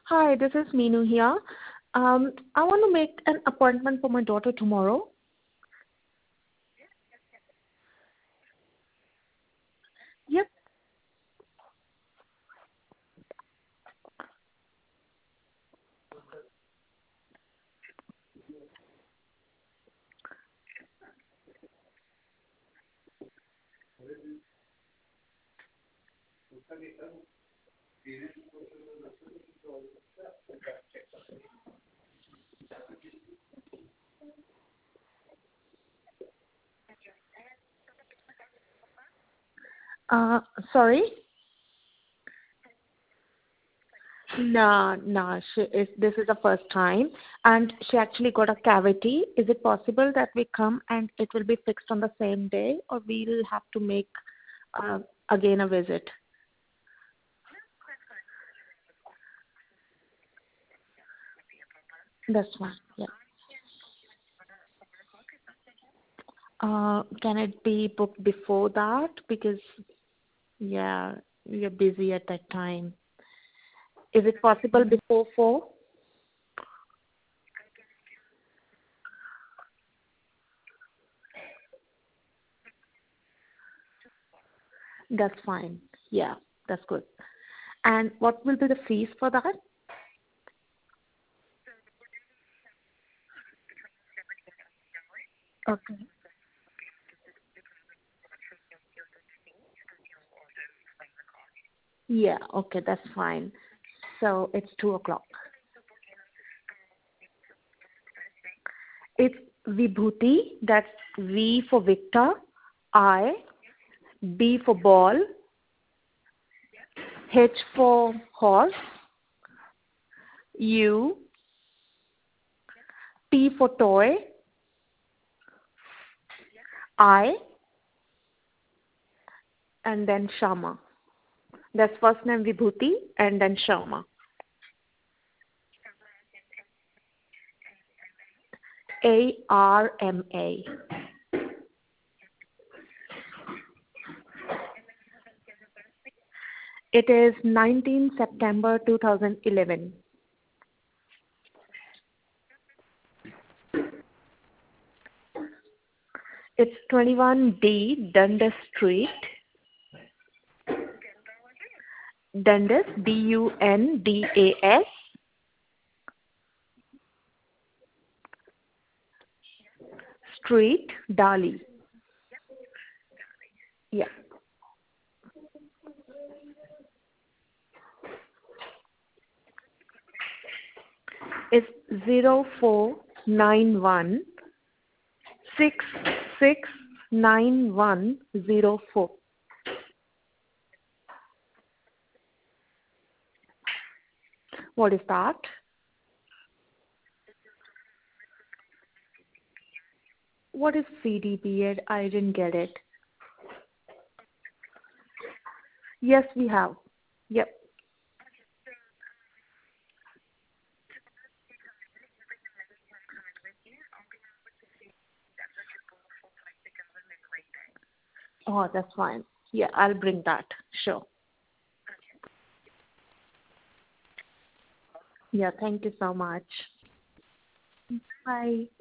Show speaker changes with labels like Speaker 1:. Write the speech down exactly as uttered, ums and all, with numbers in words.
Speaker 1: Hi, this is Meenu here. Um, I want to make an appointment for my daughter tomorrow. Yep. Uh, sorry? No, no, she is, this is the first time, and she actually got a cavity. Is it possible that we come and it will be fixed on the same day, or we'll have to make uh, again a visit? That's fine. Yeah. Uh, can it be booked before that? Because yeah, we are busy at that time. Is it possible before four? That's fine. Yeah, that's good. And what will be the fees for that? Okay. Yeah, okay, that's fine. So it's two o'clock. It's Vibhuti, that's V for Victor, I, B for ball, H for horse, U, T for toy, I, and then Shama. That's first name Vibhuti and then Shama. A R M A. It is nineteenth September two thousand eleven. It's twenty-one D Dundas Street, Dundas, D U N D A S, Street, Dali. Yeah. It's zero four nine one six six nine one zero four. What is that? What is C D B? I didn't get it. Yes, we have. Yep. Oh, that's fine. Yeah, I'll bring that. Sure. Yeah, thank you so much. Bye.